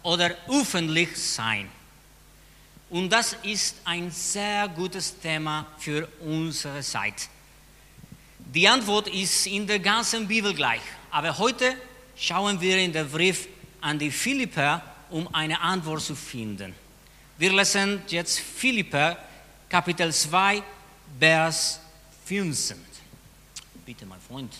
oder öffentlich sein? Und das ist ein sehr gutes Thema für unsere Zeit. Die Antwort ist in der ganzen Bibel gleich. Aber heute schauen wir in den Brief an die Philipper, um eine Antwort zu finden. Wir lesen jetzt Philipper, Kapitel 2, Vers 15. Bitte, mein Freund.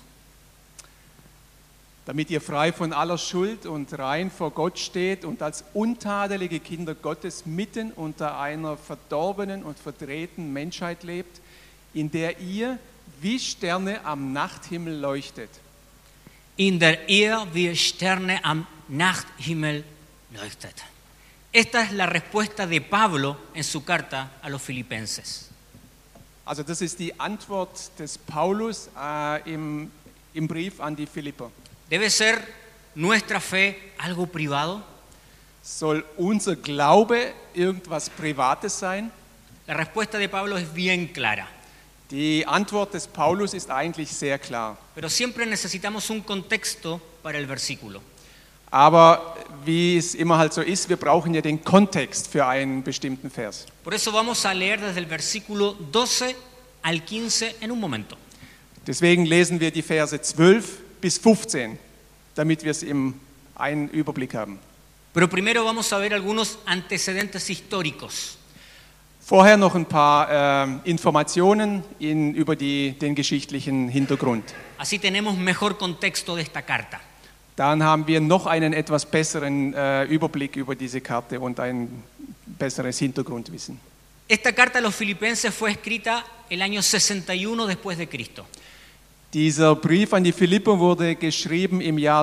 Damit ihr frei von aller Schuld und rein vor Gott steht und als untadelige Kinder Gottes mitten unter einer verdorbenen und verdrehten Menschheit lebt, in der ihr wie Sterne am Nachthimmel leuchtet. In der ihr wie Sterne am Nachthimmel leuchtet. Esta es la respuesta de Pablo en su carta a los filipenses. Also das ist die Antwort des Paulus im Brief an die Philipper. ¿Debe ser nuestra fe algo privado? Soll unser Glaube irgendwas Privates sein? La respuesta de Pablo es bien clara. Die Antwort des Paulus ist eigentlich sehr klar. Pero siempre necesitamos un contexto para el versículo. Aber wie es immer halt so ist, wir brauchen ja den Kontext für einen bestimmten Vers. Por eso vamos a leer desde el versículo 12 al 15 en un momento. Deswegen lesen wir die Verse 12 bis 15, damit wir es einen Überblick haben. Pero primero vamos a ver algunos antecedentes históricos. Vorher noch ein paar Informationen über den geschichtlichen Hintergrund. Así tenemos mejor contexto de esta carta. Dann haben wir noch einen etwas besseren Überblick über diese Karte und ein besseres Hintergrundwissen. Esta carta a los filipenses fue escrita el año 61 después de Cristo. Dieser Brief an die Philipper wurde geschrieben im Jahr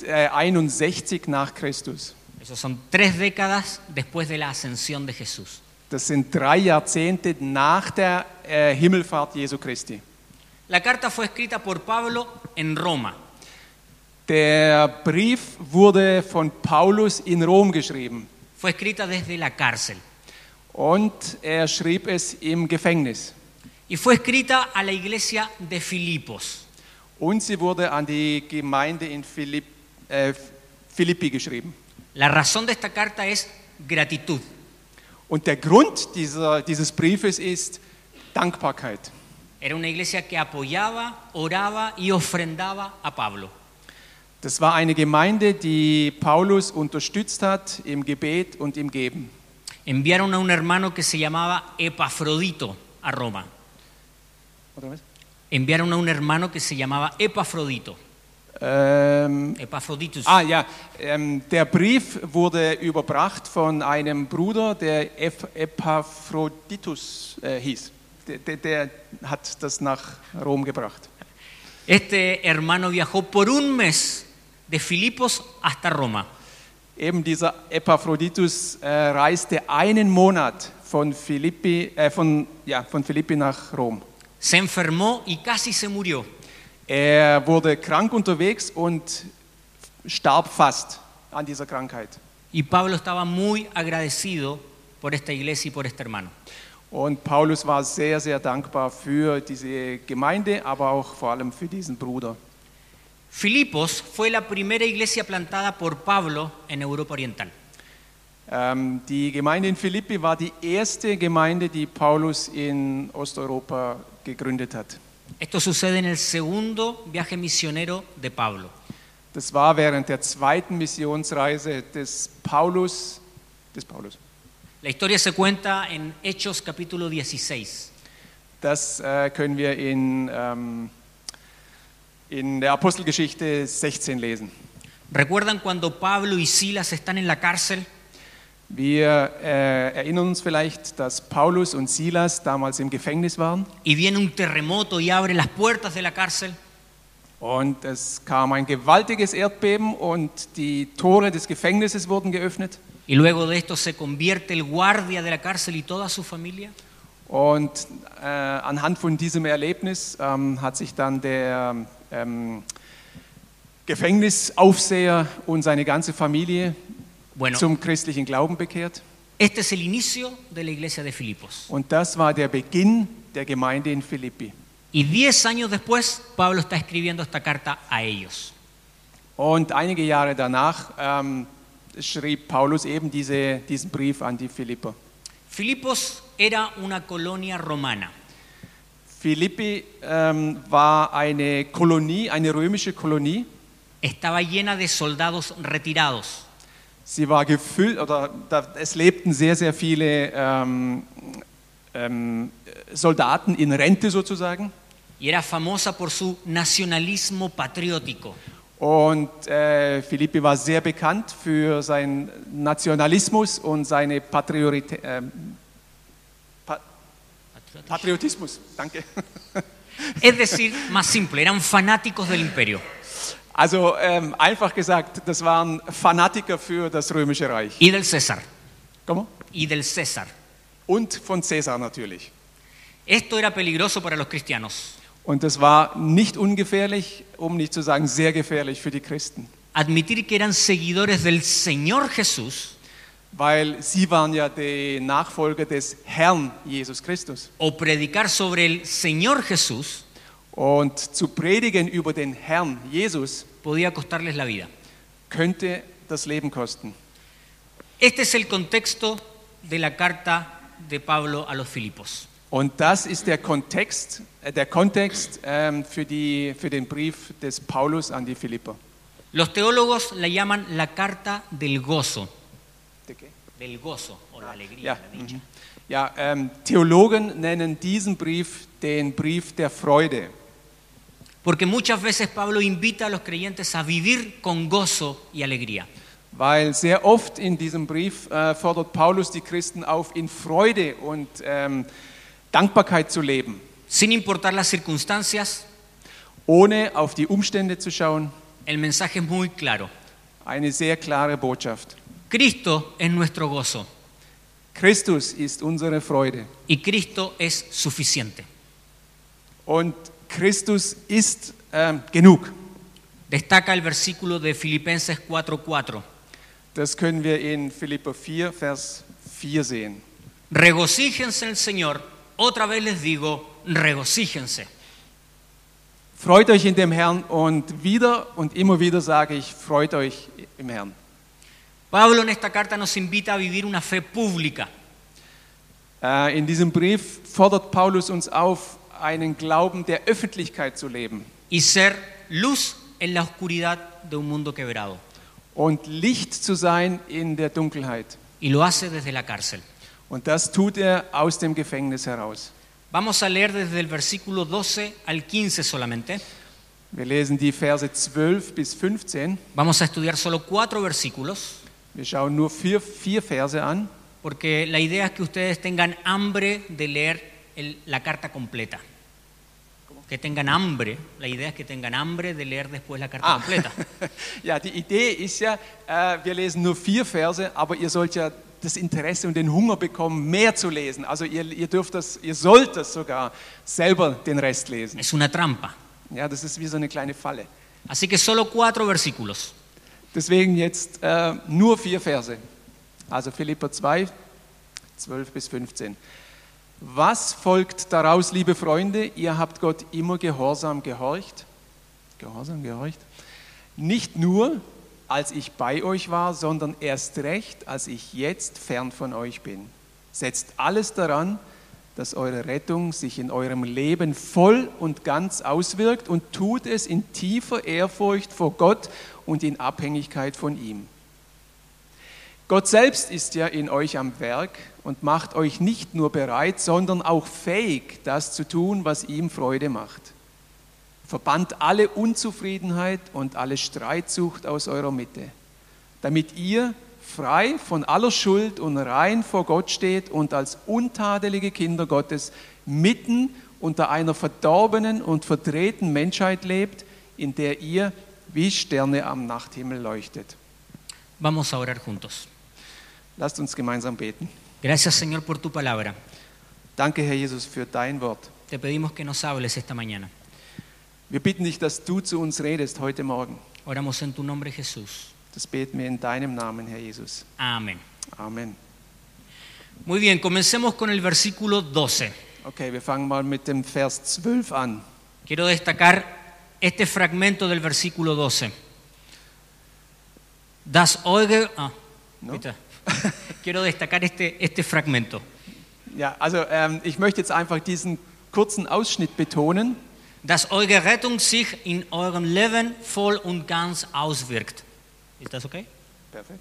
61 nach Christus. Esos son 3 décadas después de la ascensión de Jesús. Das sind 3 Jahrzehnte nach der Himmelfahrt Jesu Christi. La carta fue escrita por Pablo en Roma. Der Brief wurde von Paulus in Rom geschrieben. Fue escrita desde la cárcel. Und er schrieb es im Gefängnis. Y fue escrita a la iglesia de Filipos. Und sie wurde an die Gemeinde in Philippi geschrieben. La razón de esta carta es gratitud. Und der Grund dieses Briefes ist Dankbarkeit. Era una iglesia que apoyaba, oraba y ofrendaba a Pablo. Das war eine Gemeinde, die Paulus unterstützt hat im Gebet und im Geben. Enviaron a un hermano que se llamaba Epafrodito a Roma. ¿Otra vez? Enviaron a un hermano que se llamaba Epafrodito. Epaphroditus. Der Brief wurde überbracht von einem Bruder, der Epaphroditus hieß. Der hat das nach Rom gebracht. Este hermano viajó por un mes de Filipos hasta Roma. Eben dieser Epaphroditus reiste einen Monat von Philippi nach Rom. Se enfermó y casi se murió. Er wurde krank unterwegs und starb fast an dieser Krankheit. Y Pablo estaba muy agradecido por esta iglesia y por este hermano. Und Paulus war sehr, sehr dankbar für diese Gemeinde, aber auch vor allem für diesen Bruder. Filipos fue la primera iglesia plantada por Pablo en Europa Oriental. Die Gemeinde in Philippi war die erste Gemeinde, die Paulus in Osteuropa gegründet hat. Esto sucede en el segundo viaje misionero de Pablo. Das war während der zweiten Missionsreise des Paulus. La historia se cuenta en Hechos capítulo 16. Das können wir in der Apostelgeschichte 16 lesen. ¿Recuerdan cuando Pablo y Silas están en la cárcel? Wir erinnern uns vielleicht, dass Paulus und Silas damals im Gefängnis waren. Y viene un terremoto y abre las puertas de la cárcel. Und es kam ein gewaltiges Erdbeben und die Tore des Gefängnisses wurden geöffnet. Y luego de esto se convierte el guardia de la cárcel y toda su familia. Und anhand von diesem Erlebnis hat sich dann der Gefängnisaufseher und seine ganze Familie zum christlichen Glauben bekehrt. Este es el inicio de la iglesia de Filipos. Und das war der Beginn der Gemeinde in Philippi. Y 10 años después, Pablo está escribiendo esta carta a ellos. Und einige Jahre danach schrieb Paulus eben diesen Brief an die Philipper. Filipos era una colonia romana. Philippi war eine Kolonie, eine römische Kolonie. Estaba llena de soldados retirados. Sie war gefüllt, es lebten sehr, sehr viele Soldaten in Rente sozusagen. Y era famosa por su nacionalismo patriótico. Und Philippi war sehr bekannt für seinen Nationalismus und seine Patriotismus. Danke. Es decir, más simple, eran fanáticos del imperio. Also einfach gesagt, das waren Fanatiker für das Römische Reich. Y del César. ¿Cómo? Y del César. Und von Cäsar natürlich. Esto era peligroso para los cristianos. Und das war nicht ungefährlich, um nicht zu sagen sehr gefährlich für die Christen. Admitir que eran seguidores del Señor Jesús Weil sie waren ja die Nachfolger des Herrn Jesus Christus. o predicar sobre el Señor Jesús Und zu predigen über den Herrn Jesus podía costarles la vida. könnte das Leben kosten. Este es el contexto de la carta de Pablo a los Filipos. Und das ist der Kontext für den Brief des Paulus an die Philipper. Los teólogos la llaman la carta del gozo. ¿De qué? Del gozo o la alegría, Ja, la dicha. Ja, Theologen nennen diesen Brief den Brief der Freude. Porque muchas veces Pablo invita a los creyentes a vivir con gozo y alegría. Weil sehr oft in diesem Brief fordert Paulus die Christen auf, in Freude und Dankbarkeit zu leben, Sin importar las circunstancias, ohne auf die Umstände zu schauen. el mensaje es muy claro. Eine sehr klare Botschaft. Cristo es nuestro gozo Christus ist unsere Freude y Cristo es suficiente. und Christus ist genug. Destaca el versículo de Filipenses 4:4. Das können wir in Philipper 4, Vers 4 sehen. Regocíjense en el Señor. Otra vez les digo, regocíjense. Freut euch in dem Herrn und immer wieder sage ich, freut euch im Herrn. Pablo en esta carta nos invita a vivir una fe pública. In diesem Brief fordert Paulus uns auf, einen Glauben der Öffentlichkeit zu leben Y ser luz en la oscuridad de un mundo quebrado. und Licht zu sein in der Dunkelheit. Y lo hace desde la cárcel. Und das tut er aus dem Gefängnis heraus. Vamos a leer desde el versículo 12 al 15 solamente. Wir lesen die Verse 12 bis 15. Vamos a estudiar solo 4 versículos, Wir schauen nur vier Verse an, porque la idea es que ustedes tengan hambre de leer la carta completa. Que tengan hambre, la idea es que tengan hambre de leer después la carta completa. Ja, die Idee ist ja, wir lesen nur 4 Verse, aber ihr sollt ja das Interesse und den Hunger bekommen, mehr zu lesen. Also ihr sollt das sogar selber den Rest lesen. Es una trampa. Ja, das ist wie so eine kleine Falle. Así que solo 4 versículos. Deswegen jetzt nur 4 Verse. Also Philipper 2, 12 bis 15. Was folgt daraus, liebe Freunde? Ihr habt Gott immer gehorsam gehorcht. Gehorsam gehorcht. Nicht nur, als ich bei euch war, sondern erst recht, als ich jetzt fern von euch bin. Setzt alles daran, dass eure Rettung sich in eurem Leben voll und ganz auswirkt und tut es in tiefer Ehrfurcht vor Gott und in Abhängigkeit von ihm. Gott selbst ist ja in euch am Werk und macht euch nicht nur bereit, sondern auch fähig, das zu tun, was ihm Freude macht. Verbannt alle Unzufriedenheit und alle Streitsucht aus eurer Mitte, damit ihr frei von aller Schuld und rein vor Gott steht und als untadelige Kinder Gottes mitten unter einer verdorbenen und verdrehten Menschheit lebt, in der ihr wie Sterne am Nachthimmel leuchtet. Vamos a orar juntos. Lasst uns gemeinsam beten. Gracias, Señor, por tu palabra. Danke, Herr Jesus, für dein Wort. Te pedimos que nos hables esta mañana. Wir bitten dich, dass du zu uns redest heute Morgen. Oramos en tu nombre, Jesús. Das beten wir in deinem Namen, Herr Jesus. Amén. Amen. Muy bien, comencemos con el versículo 12. Okay, wir fangen mal mit dem Vers 12 an. Quiero destacar este fragmento del versículo 12. dass eure... No? bitte. Quiero destacar este fragmento. Ja, also ich möchte jetzt einfach diesen kurzen Ausschnitt betonen, Dass eure Rettung sich in eurem Leben voll und ganz auswirkt. Ist das okay? Perfekt.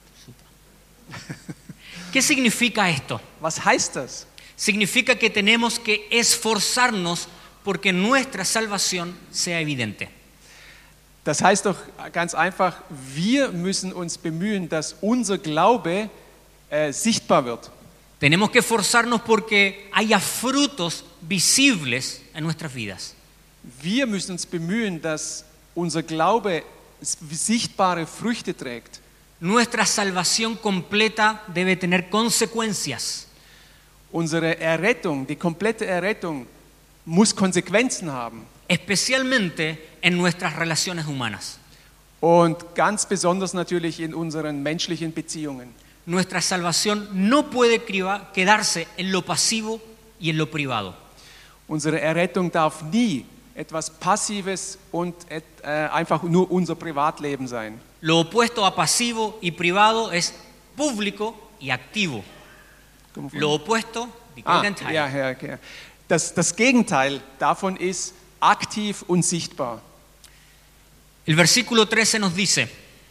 ¿Qué significa esto? Was heißt das? Significa que tenemos que esforzarnos porque nuestra salvación sea evidente. Das heißt doch ganz einfach, wir müssen uns bemühen, dass unser Glaube sichtbar wird. Tenemos que esforzarnos porque haya frutos visibles en nuestras vidas. Wir müssen uns bemühen, dass unser Glaube sichtbare Früchte trägt. Nuestra salvación completa debe tener consecuencias. Unsere Errettung, die komplette Errettung, muss Konsequenzen haben. Especialmente en nuestras relaciones humanas. Und ganz besonders natürlich in unseren menschlichen Beziehungen. Nuestra salvación no puede quedarse en lo pasivo y en lo privado. Unsere Errettung darf nie etwas Passives und einfach nur unser Privatleben sein. Lo opuesto a pasivo y privado es público y activo. Lo opuesto, die Gegenteil. Ja. Das Gegenteil davon ist aktiv und sichtbar. El versículo 13 nos dice,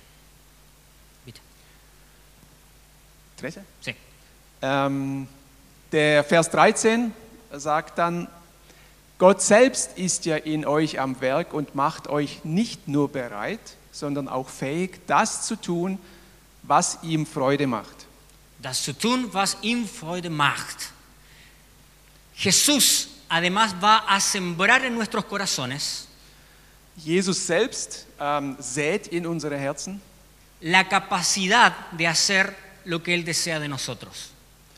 sí, Der Vers 13 sagt dann, Gott selbst ist ja in euch am Werk und macht euch nicht nur bereit, sondern auch fähig, das zu tun, was ihm Freude macht. das zu tun, was ihm Freude macht. Jesús además va a sembrar en nuestros corazones Jesus selbst sät in unsere Herzen la capacidad de hacer lo que Él desea de nosotros.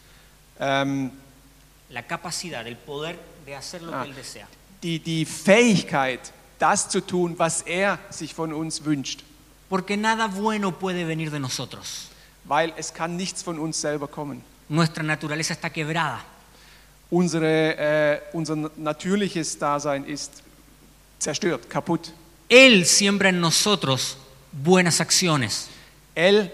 La capacidad, el poder de hacer lo que Él desea. die Fähigkeit, das zu tun, was er sich von uns wünscht. Porque nada bueno puede venir de nosotros. Weil es kann nichts von uns selber kommen. Nuestra naturaleza está quebrada. Unser natürliches Dasein ist zerstört, kaputt. Él siembra en nosotros buenas acciones. Er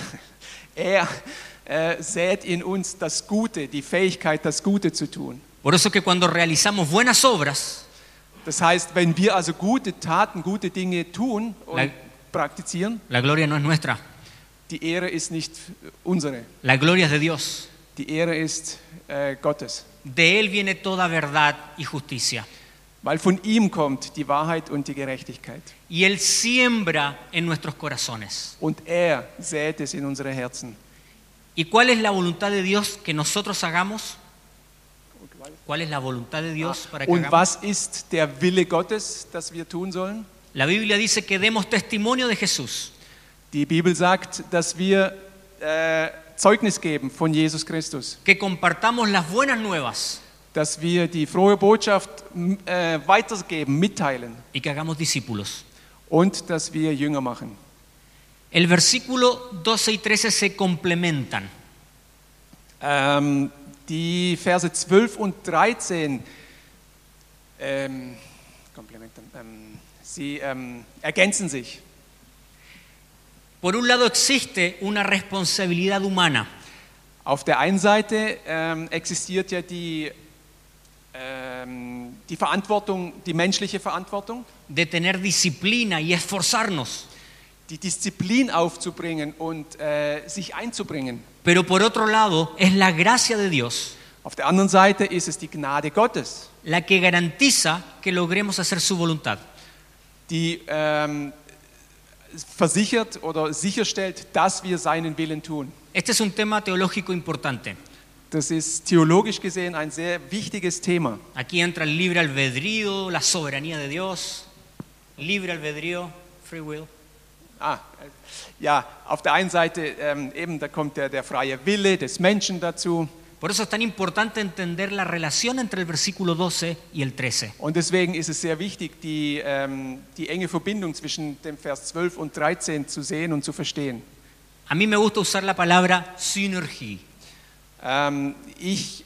sät in uns das Gute, die Fähigkeit, das Gute zu tun. Por eso que cuando realizamos buenas obras, Das heißt, wenn wir also gute Taten, gute Dinge tun und praktizieren, la gloria no es nuestra, die Ehre ist nicht unsere. la gloria es de Dios. Die Ehre ist Gottes. De Él viene toda verdad y justicia. Weil von ihm kommt die Wahrheit und die Gerechtigkeit. Y Él siembra en nuestros corazones. Und er sät es in unsere Herzen. ¿Y cuál es la voluntad de Dios que nosotros hagamos? ¿Cuál es la voluntad de Dios para que Und hagamos? was ist der Wille Gottes, das wir tun sollen? La Biblia dice que demos testimonio de Jesús. Die Bibel sagt, dass wir Zeugnis geben von Jesus Christus. Que compartamos las buenas nuevas Dass wir die frohe Botschaft weitergeben, mitteilen. y que hagamos discípulos. Und dass wir Jünger machen. El versículo 12 y 13 se complementan. Die Verse 12 und 13 sie ergänzen sich. Por un lado existe una responsabilidad humana. Auf der einen Seite existiert ja die Verantwortung, die menschliche Verantwortung, De tener disciplina y esforzarnos. die Disziplin aufzubringen und sich einzubringen. Pero por otro lado es la gracia de Dios Auf der anderen Seite ist es die Gnade Gottes, la que garantiza que logremos hacer su voluntad. die versichert oder sicherstellt, dass wir seinen Willen tun. Este es un tema teológico importante. Das ist theologisch gesehen ein sehr wichtiges Thema. Aquí entra el libre albedrío, la soberanía de Dios, libre albedrío, free will. Ja, auf der einen Seite eben, da kommt der freie Wille des Menschen dazu. Por eso es tan importante entender la relación entre el versículo 12 y el 13. Und deswegen ist es sehr wichtig, die enge Verbindung zwischen dem Vers 12 und 13 zu sehen und zu verstehen. A mí me gusta usar la palabra synergie. Ich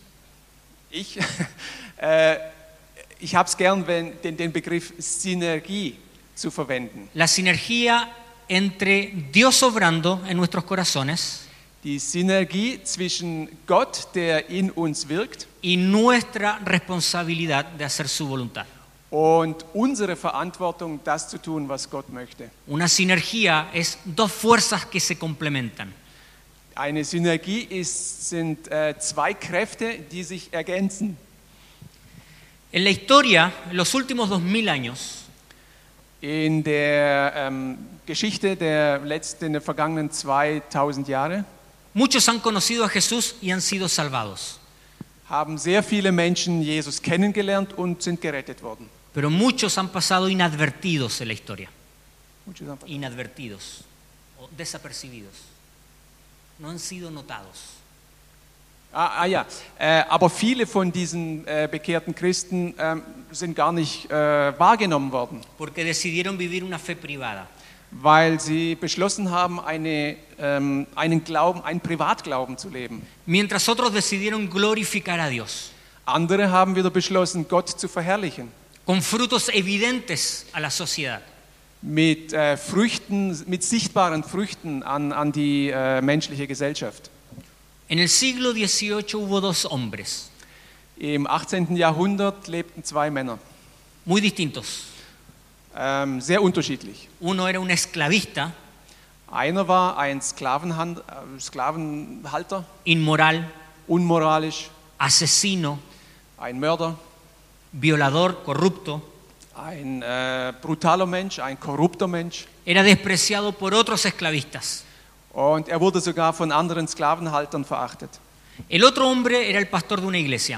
habe es gern, den Begriff Synergie zu verwenden. La sinergia entre Dios obrando en nuestros corazones die Synergie zwischen Gott, der in uns wirkt, y nuestra responsabilidad de hacer su voluntad. und unsere Verantwortung, das zu tun, was Gott möchte. Una sinergia es dos fuerzas que se complementan. Eine Synergie sind zwei Kräfte, die sich ergänzen. En la historia, en los últimos 2000 años, In der Geschichte der vergangenen 2000 Jahre muchos han conocido a Jesús y han sido salvados, haben sehr viele Menschen Jesus kennengelernt und sind gerettet worden. pero muchos han pasado inadvertidos en la historia, inadvertidos o desapercibidos, no han sido notados. Ja. Aber viele von diesen bekehrten Christen sind gar nicht wahrgenommen worden, Porque decidieron vivir una fe privada. weil sie beschlossen haben, einen Privatglauben zu leben. Mientras otros decidieron glorificar a Dios, Andere haben wieder beschlossen, Gott zu verherrlichen, con frutos evidentes a la sociedad. mit sichtbaren Früchten an die menschliche Gesellschaft. En el siglo XVIII hubo dos hombres, Im 18. Jahrhundert lebten zwei Männer, muy distintos. sehr unterschiedlich. Uno era un esclavista, Einer war ein Sklavenhalter, inmoral, unmoralisch, asesino, ein Mörder, violador, corrupto. ein brutaler Mensch, ein korrupter Mensch. Era despreciado por otros esclavistas. Und er wurde sogar von anderen Sklavenhaltern verachtet. El otro hombre era el pastor de una iglesia.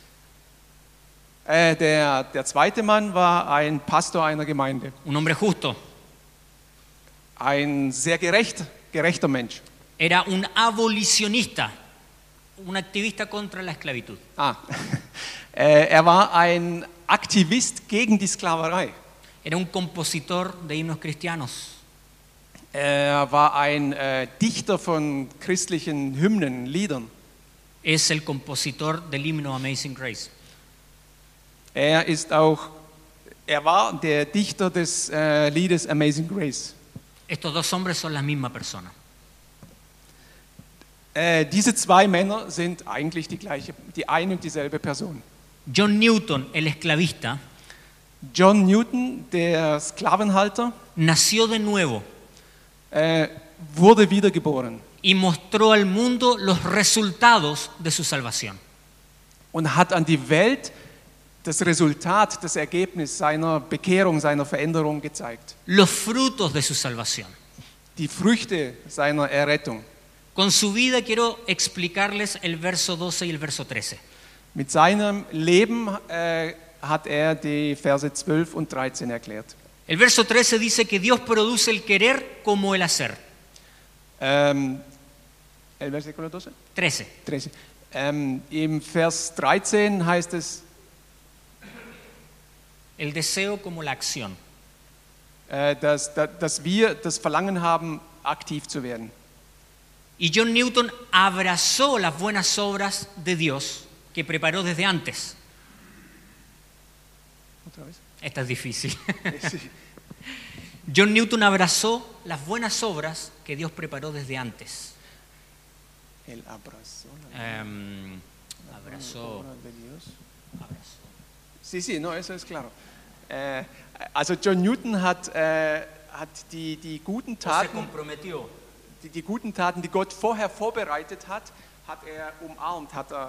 Der zweite Mann war ein Pastor einer Gemeinde. Un hombre justo. Ein sehr gerechter Mensch. Era un abolicionista, un activista contra la esclavitud. Er war ein Aktivist gegen die Sklaverei. Era un compositor de himnos cristianos. Er war ein Dichter von christlichen Hymnen, Liedern. Es el compositor del himno Amazing Grace. Er war der Dichter des Liedes Amazing Grace. Estos dos hombres son la misma persona. Diese zwei Männer sind eigentlich die eine und dieselbe Person. John Newton, el esclavista, John Newton, der Sklavenhalter, nació de nuevo wurde wiedergeboren y mostró al mundo los resultados de su salvación. und hat an die Welt das Resultat, das Ergebnis seiner Bekehrung, seiner Veränderung gezeigt. Los frutos de su salvación. Die Früchte seiner Errettung. Con su vida quiero explicarles el verso 12 y el verso 13. Mit seinem Leben hat er die Verse 12 und 13 erklärt. El verso 13 dice que Dios produce el querer como el hacer. El versículo 12? 13. 13. Im Vers 13 heißt es, El deseo como la acción. dass wir das Verlangen haben, aktiv zu werden. Y John Newton abrazó las buenas obras de Dios que preparó desde antes. Otra vez. Esta es difícil. Sí. John Newton abrazó las buenas obras que Dios preparó desde antes. El abrazó la Abrazó. obra de Dios. Abrazó. Sí, no, eso es claro. Also John Newton hat die guten O se Taten, comprometió. die guten Taten, die Gott vorher vorbereitet hat, hat er umarmt, hat er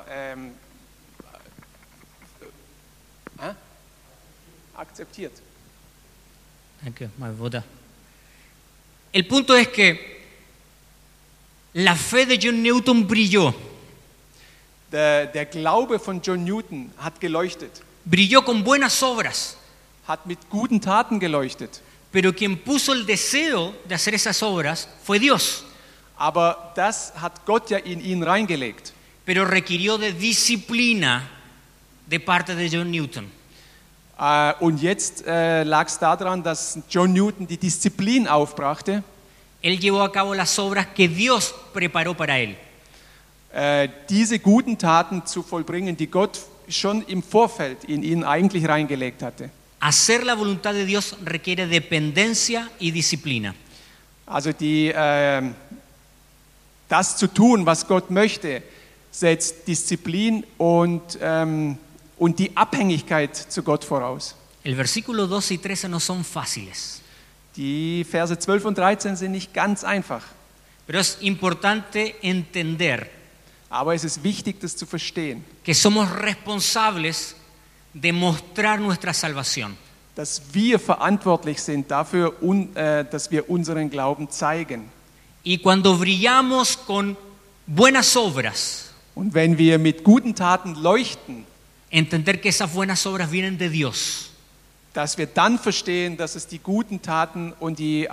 akzeptiert. Okay, mal votar. El punto es que la fe de John Newton brilló. Der Glaube von John Newton hat geleuchtet, Brilló con buenas obras. hat mit guten Taten geleuchtet. Pero quien puso el deseo de hacer esas obras fue Dios. Aber das hat Gott ja in ihn reingelegt. Pero requirió de disciplina de parte de John Newton. Und jetzt lag es daran, dass John Newton die Disziplin aufbrachte, Él llevó a cabo las obras que Dios preparó para él. diese guten Taten zu vollbringen, die Gott schon im Vorfeld in ihn eigentlich reingelegt hatte. Hacer la voluntad de Dios requiere dependencia y disciplina. Also das zu tun, was Gott möchte, setzt Disziplin und die Abhängigkeit zu Gott voraus. El versículo 12 y 13 no son fáciles, Die Verse 12 und 13 sind nicht ganz einfach, pero es importante entender aber es ist wichtig, das zu verstehen, que somos responsables de mostrar nuestra salvación. dass wir verantwortlich sind dafür, dass wir unseren Glauben zeigen. Y cuando brillamos con buenas obras, Und wenn wir mit guten Taten leuchten, entender que esas buenas obras vienen de Dios. dass wir dann verstehen, dass es die guten Taten und die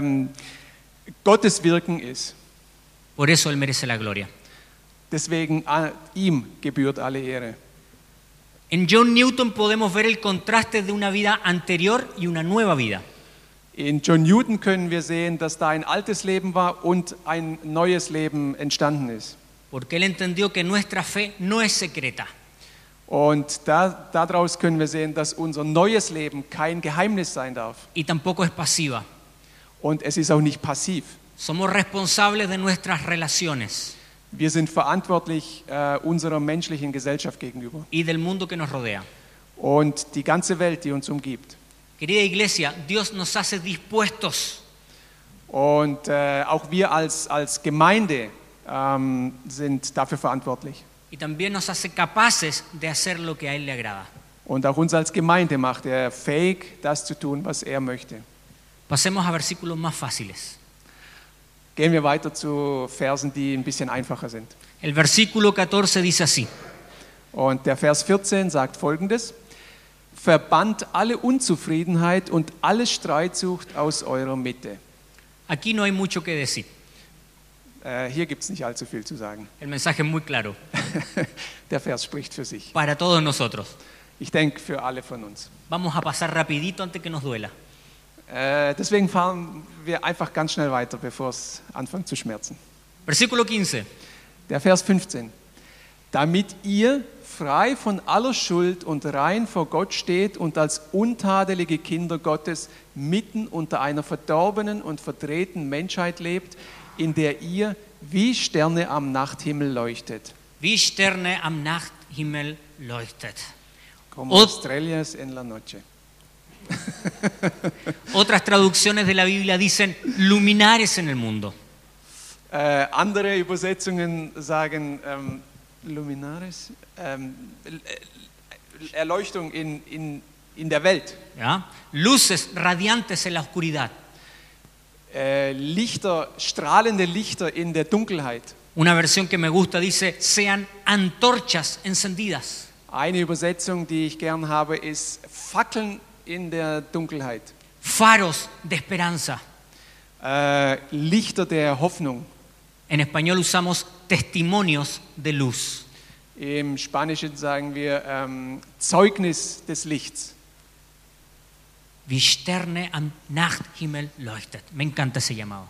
Gottes Wirken ist. Por eso Él merece la gloria. Deswegen ihm gebührt alle Ehre. En John Newton podemos ver el contraste de una vida anterior y una nueva vida. In John Newton können wir sehen, dass da ein altes Leben war und ein neues Leben entstanden ist. Porque Él entendió que nuestra fe no es secreta. Und daraus können wir sehen, dass unser neues Leben kein Geheimnis sein darf. Y tampoco es pasiva. Und es ist auch nicht passiv. Somos responsables de nuestras relaciones Wir sind verantwortlich unserer menschlichen Gesellschaft gegenüber y del mundo que nos rodea. und die ganze Welt, die uns umgibt. Querida iglesia, Dios nos hace dispuestos Und auch wir als Gemeinde sind dafür verantwortlich. y también nos hace capaces de hacer lo que a Él le agrada. Und auch uns als Gemeinde macht er fähig, das zu tun, was er möchte. Pasemos a versículos más fáciles. Gehen wir weiter zu Versen, die ein bisschen einfacher sind. El versículo 14 dice así: Und der Vers 14 sagt Folgendes: Verbannt alle Unzufriedenheit und alle Streitsucht aus eurer Mitte. Aquí no hay mucho que decir. Hier gibt es nicht allzu viel zu sagen. El mensaje es muy claro Der Vers spricht für sich. para todos nosotros. Ich denke, für alle von uns. Vamos a pasar rapidito antes que nos duela. Deswegen fahren wir einfach ganz schnell weiter, bevor es anfängt zu schmerzen. Versículo 15. Der Vers 15. Damit ihr frei von aller Schuld und rein vor Gott steht und als untadelige Kinder Gottes mitten unter einer verdorbenen und verdrehten Menschheit lebt, in der ihr wie Sterne am Nachthimmel leuchtet. Wie Sterne am Nachthimmel leuchtet. Como estrellas en la noche. Otras traducciones de la Biblia dicen luminares en el mundo. Andere Übersetzungen sagen Luminares, Erleuchtung in der Welt. ¿Ya? Luces radiantes en la oscuridad. Lichter, strahlende Lichter in der Dunkelheit. Una versión que me gusta dice sean antorchas encendidas. Eine Übersetzung, die ich gern habe, ist Fackeln in der Dunkelheit. Faros de esperanza. Lichter der Hoffnung. En español usamos testimonios de luz. Im Spanischen sagen wir Zeugnis des Lichts. Wie Sterne am Nachthimmel leuchtet. Me encanta ese llamado.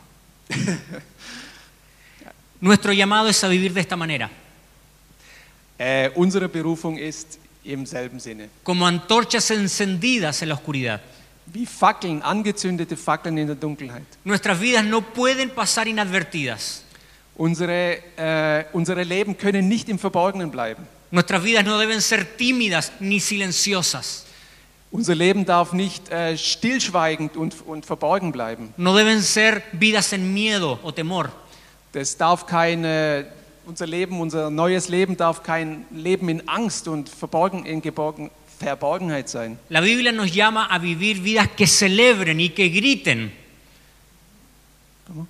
Nuestro llamado es a vivir de esta manera. Unsere Berufung ist im selben Sinne. Como antorchas encendidas en la oscuridad. Wie Fackeln, angezündete Fackeln in der Dunkelheit. Nuestras vidas no pueden pasar inadvertidas. Unsere Leben können nicht im Verborgenen bleiben. Nuestras vidas no deben ser tímidas ni silenciosas. Unser Leben darf nicht stillschweigend und verborgen bleiben. No deben ser vidas en miedo o temor. Das darf unser neues Leben darf kein Leben in Angst und Verborgenheit sein. La Biblia nos llama a vivir vidas que celebren y que griten. ¿Cómo?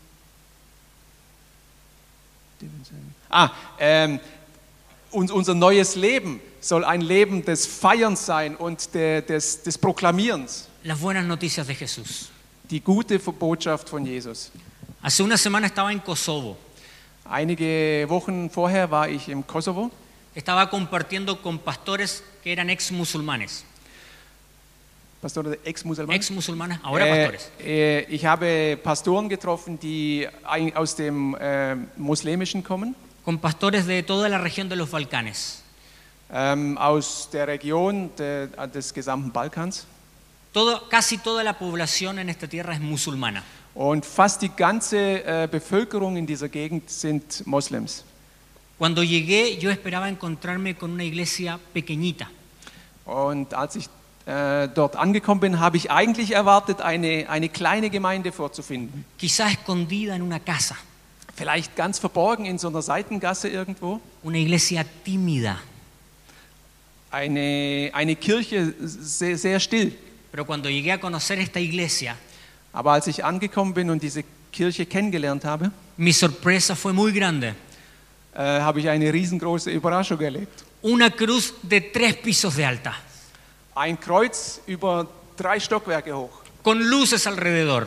Unser neues Leben soll ein Leben des Feierns sein und des Proklamierens. Las buenas noticias de Jesús. Die gute Botschaft von Jesus. Hace una semana estaba en Kosovo. Einige Wochen vorher war ich im Kosovo. Estaba compartiendo con pastores que eran ex musulmanes. Pastor ex-Musulmanen? Ex musulmanes, ahora pastores. Ich habe Pastoren getroffen, die aus dem Muslimischen kommen. Con pastores de toda la región de los Balcanes. Aus der Region des gesamten Balkans. Casi toda la población en esta tierra es musulmana. Und fast die ganze Bevölkerung in dieser Gegend sind Moslems. Cuando llegué, yo esperaba encontrarme con una iglesia pequeñita. Und als ich dort angekommen bin, habe ich eigentlich erwartet, eine kleine Gemeinde vorzufinden. Quizás escondida en una casa. Vielleicht ganz verborgen in so einer Seitengasse irgendwo. Una iglesia tímida. Eine Kirche sehr, sehr still. Pero cuando llegué a conocer esta iglesia, Aber als ich angekommen bin und diese Kirche kennengelernt habe, mi sorpresa fue muy grande. habe ich eine riesengroße Überraschung erlebt. Una cruz de 3 pisos de alta, Ein Kreuz über 3 Stockwerke hoch, con luces alrededor.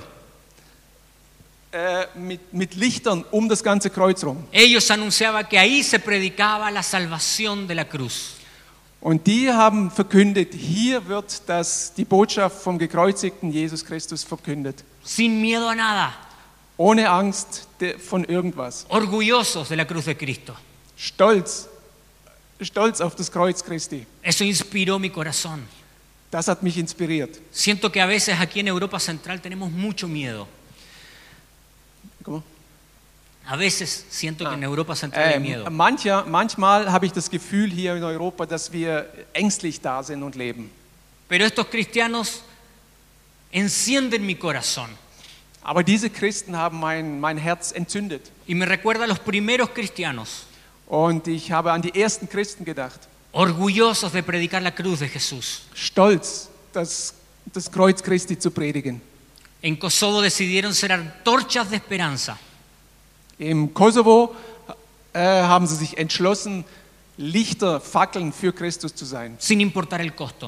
mit Lichtern um das ganze Kreuz rum. Ellos anunciaban que ahí se predicaba la salvación de la cruz. Und die haben verkündet, hier wird die Botschaft vom gekreuzigten Jesus Christus verkündet. Sin miedo a nada, Ohne Angst von irgendwas. orgullosos de la cruz de Cristo. Stolz auf das Kreuz Christi. Eso inspiró mi corazón. Das hat mich inspiriert. Siento que a veces aquí en Europa Central tenemos mucho miedo. ¿Cómo? A veces siento que en Europa Central hay miedo. Manchmal habe ich das Gefühl hier in Europa, dass wir ängstlich da sind und leben. Pero estos cristianos encienden mi corazón Aber diese Christen haben mein Herz entzündet. y me recuerda a los primeros cristianos, Und ich habe an die ersten Christen gedacht. orgullosos de predicar la cruz de Jesús. Stolz, das Kreuz Christi zu predigen. En Kosovo decidieron ser antorchas de esperanza. Im Kosovo haben sie sich entschlossen, Lichter, Fackeln für Christus zu sein. Sin importar el costo.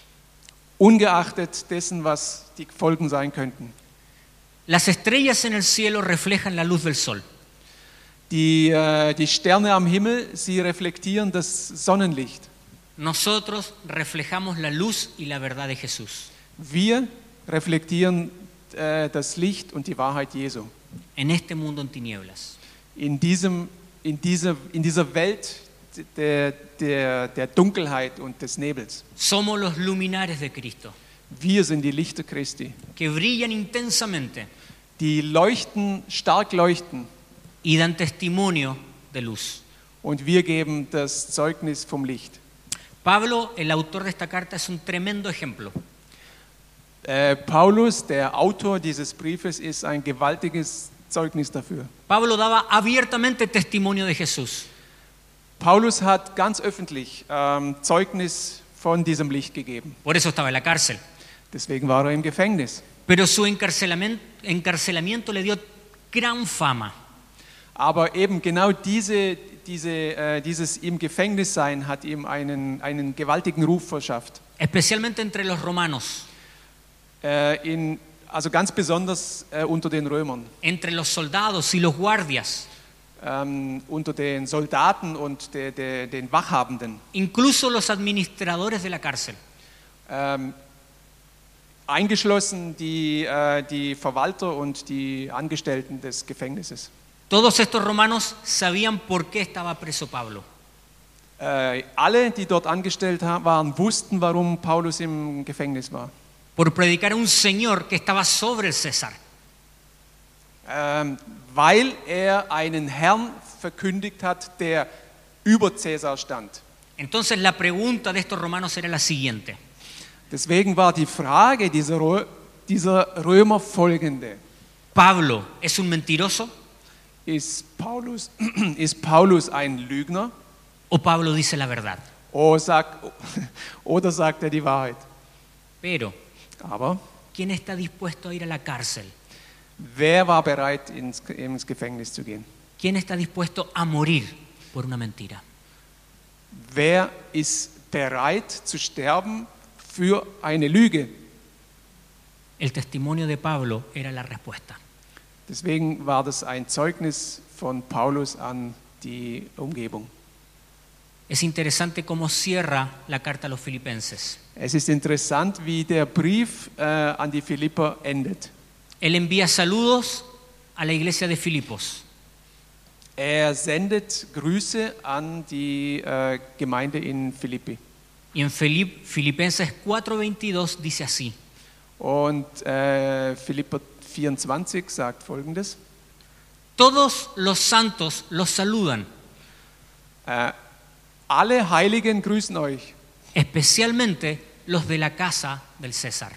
Ungeachtet dessen, was die Folgen sein könnten. Las estrellas en el cielo reflejan la luz del sol. Die Sterne am Himmel, sie reflektieren das Sonnenlicht. Nosotros reflejamos la luz y la verdad de Jesús. Wir reflektieren das Licht und die Wahrheit Jesu. En este mundo en tinieblas. In dieser Welt der Dunkelheit und des Nebels. Somos los luminares de Cristo, Wir sind die Lichter Christi, que brillan intensamente die stark leuchten, y dan testimonio de luz. und wir geben das Zeugnis vom Licht. Pablo, el autor de esta carta, es un tremendo ejemplo. Paulus, der Autor dieses Briefes, ist ein gewaltiges Zeugnis dafür. Pablo daba abiertamente testimonio de Jesús. Paulus hat ganz öffentlich Zeugnis von diesem Licht gegeben. Por eso estaba en la cárcel. Deswegen war er im Gefängnis. Pero su encarcelamiento le dio gran fama. Aber eben genau dieses im Gefängnis sein hat ihm einen gewaltigen Ruf verschafft. Especialmente entre los romanos, Also ganz besonders unter den Römern, entre los soldados y los guardias, unter den Soldaten und den Wachhabenden, incluso los administradores de la cárcel. eingeschlossen die Verwalter und die Angestellten des Gefängnisses. Todos estos romanos sabían por qué estaba preso Pablo. Alle, die dort angestellt waren, wussten, warum Paulus im Gefängnis war. Por predicar a un señor que estaba sobre el César. Weil er einen Herrn verkündigt hat, der über Cäsar stand. Entonces la pregunta de estos romanos era la siguiente: Deswegen war die Frage dieser Römer folgende. ¿Pablo es un mentiroso Ist Paulus ein Lügner o Pablo dice la verdad? oder sagt er die Wahrheit? Pero, Aber ¿quién está dispuesto a ir a la cárcel? wer war bereit, ins Gefängnis zu gehen? ¿Quién está dispuesto a morir por una mentira? Wer ist bereit zu sterben für eine Lüge? El testimonio de Pablo era la respuesta. Deswegen war das ein Zeugnis von Paulus an die Umgebung. Es interesante cómo cierra la carta a los filipenses. Es ist interessant, wie der Brief an die Philipper endet. Él envía saludos a la iglesia de Filipos. Er sendet Grüße an die Gemeinde in Philippi. Y en Filipenses 4:22 dice así: Und Philipper 24 sagt Folgendes. Todos los santos los saludan, Alle Heiligen grüßen euch, especialmente los de la casa del César.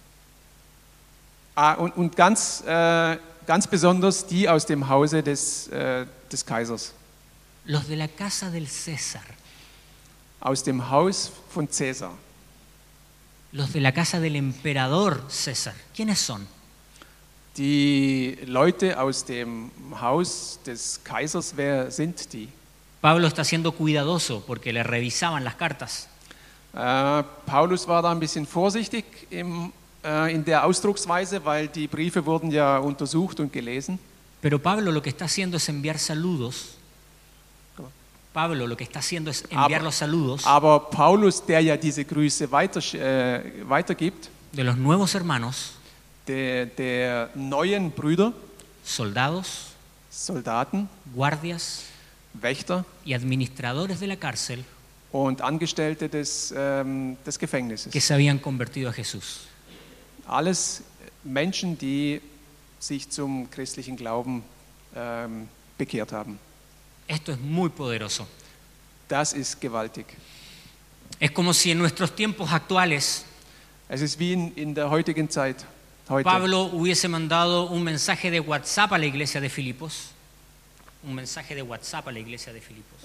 und ganz besonders die aus dem Hause des Kaisers, Los de la casa del César. aus dem Haus von Cäsar. Los de la casa del emperador César. ¿Quiénes son? Die Leute aus dem Haus des Kaisers, wer sind die? Pablo está siendo cuidadoso porque le revisaban las cartas. Paulus war da ein bisschen vorsichtig in der Ausdrucksweise, weil die Briefe wurden ja untersucht und gelesen. Pero Pablo lo que está haciendo es enviar saludos. Pablo lo que está haciendo es enviar los saludos Aber Paulus, der ja diese Grüße weitergibt, de los nuevos hermanos, der neuen Brüder, soldados, Soldaten, guardias Wächter y administradores de la cárcel und Angestellte des Gefängnisses. que se habían convertido a Jesús. Alles Menschen, die sich zum christlichen Glauben bekehrt haben. Esto es muy poderoso. Das ist gewaltig. Es como si en nuestros tiempos actuales Es ist wie in der heutigen Zeit. Heute. Pablo hubiese mandado un mensaje de WhatsApp a la iglesia de Filipos. Un mensaje de WhatsApp a la iglesia de Filipos.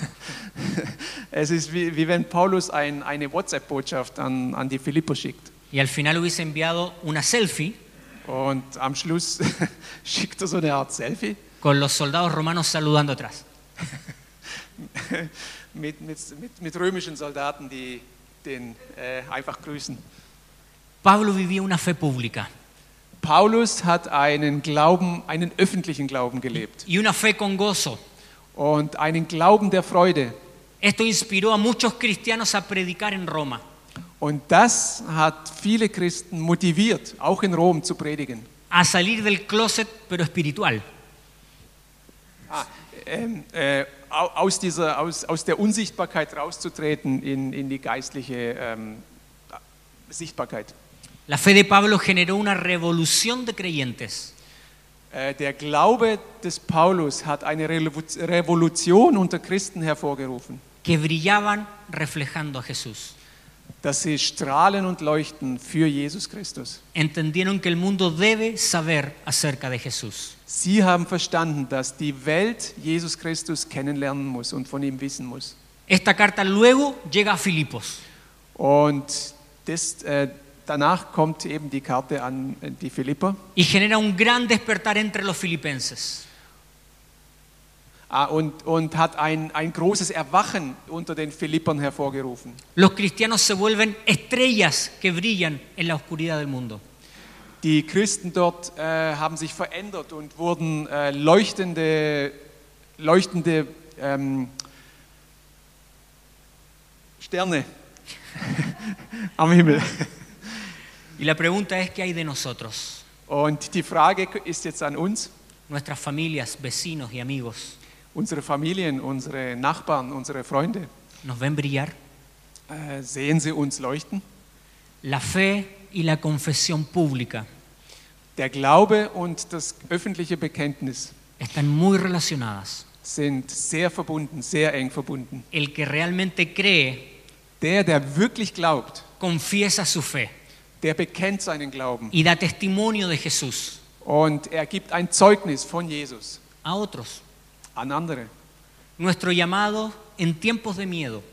Es ist wie wenn Paulus eine WhatsApp-Botschaft an die Philipper schickt. Y al final hubiese enviado una selfie Und am Schluss schickt er so eine Art Selfie con los soldados romanos saludando atrás. mit römischen Soldaten, die den einfach grüßen. Pablo vivía una fe pública Paulus hat einen öffentlichen Glauben gelebt y una fe con gozo. und einen Glauben der Freude. Esto inspiró a muchos cristianos a predicar en Roma. Und das hat viele Christen motiviert, auch in Rom zu predigen. A salir del closet, pero espiritual. Aus der Unsichtbarkeit rauszutreten in die geistliche Sichtbarkeit. La fe de Pablo generó una revolución de creyentes. Der Glaube des Paulus hat eine Revolution unter Christen hervorgerufen, Que brillaban reflejando a Jesús. dass sie strahlen und leuchten für Jesus Christus. Entendieron que el mundo debe saber acerca de Jesús. Sie haben verstanden, dass die Welt Jesus Christus kennenlernen muss und von ihm wissen muss. Esta carta luego llega a Filipos. Und danach kommt eben die Karte an die Philipper. Y genera un gran despertar entre los filipenses. Und hat ein großes Erwachen unter den Philippern hervorgerufen. Los cristianos se vuelven estrellas que brillan en la oscuridad del mundo. Die Christen dort haben sich verändert und wurden leuchtende Sterne am Himmel. Y la pregunta es, ¿qué hay de nosotros? Und die Frage ist jetzt an uns, Nuestras familias, vecinos y amigos, unsere Familien, unsere Nachbarn, unsere Freunde. ¿nos ven brillar? Sehen sie uns leuchten? La fe y la confesión pública Der Glaube und das öffentliche Bekenntnis están muy relacionadas. sind sehr verbunden, sehr eng verbunden. El que realmente cree, Der wirklich glaubt, confiesa su fe der bekennt seinen Glauben y da testimonio de Jesús und er gibt ein Zeugnis von Jesus a otros. an andere. Nuestro llamado en tiempos de miedo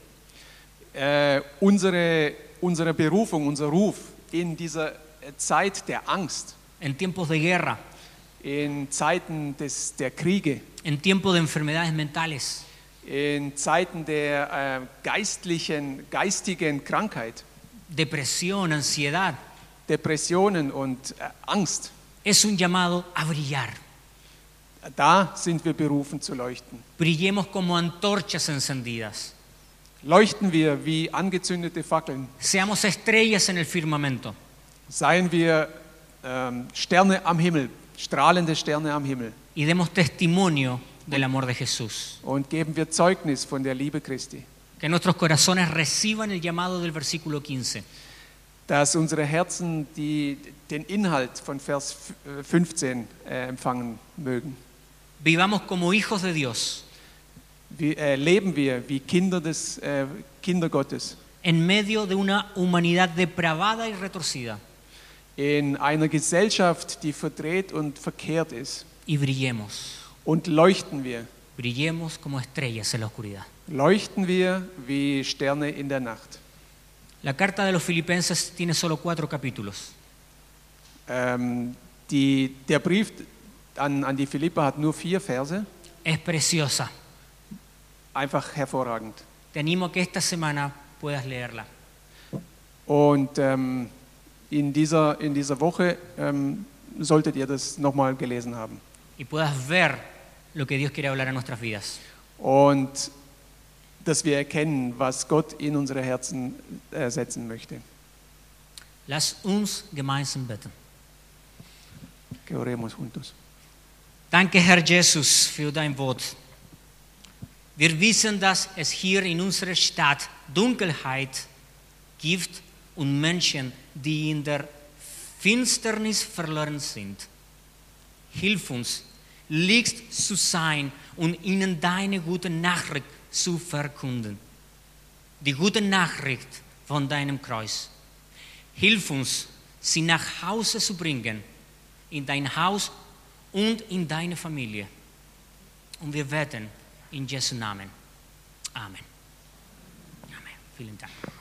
Unsere Berufung, unser Ruf in dieser Zeit der Angst, en tiempos de guerra, in Zeiten der Kriege, en tiempos de enfermedades mentales, in Zeiten der geistigen Krankheit, depresión, ansiedad, Depressionen und Angst. es un llamado a brillar. Da sind wir berufen zu leuchten. Brillemos como antorchas encendidas. Leuchten wir wie angezündete Fackeln. Seamos estrellas en el firmamento. Seien wir Sterne am Himmel, strahlende Sterne am Himmel. Y demos testimonio del amor de Jesús. Und geben wir Zeugnis von der Liebe Christi. Que nuestros corazones reciban el llamado del versículo 15. dass unsere Herzen den Inhalt von Vers 15 empfangen mögen. Vivamos como hijos de Dios, Leben wir wie Kinder Gottes en medio de una humanidad depravada y retorcida, in einer Gesellschaft, die verdreht und verkehrt ist. y brillemos. Und leuchten Brillemos como estrellas en la oscuridad. wir wie Sterne in der Nacht. La carta de los Filipenses tiene solo 4 capítulos. Der Brief an die Philipper hat nur 4 Verse. Es preciosa. Einfach hervorragend. Te animo a que esta semana puedas leerla. Und in dieser Woche solltet ihr das nochmal gelesen haben. Y puedas ver lo que Dios quiere hablar a nuestras vidas. Und dass wir erkennen, was Gott in unsere Herzen setzen möchte. Lass uns gemeinsam beten. Que oremos juntos. Danke, Herr Jesus, für dein Wort. Wir wissen, dass es hier in unserer Stadt Dunkelheit gibt und Menschen, die in der Finsternis verloren sind. Hilf uns, Licht zu sein und ihnen deine gute Nachricht zu verkünden. Die gute Nachricht von deinem Kreuz. Hilf uns, sie nach Hause zu bringen, in dein Haus und in deine Familie. Und wir beten in Jesu Namen. Amen. Amen. Vielen Dank.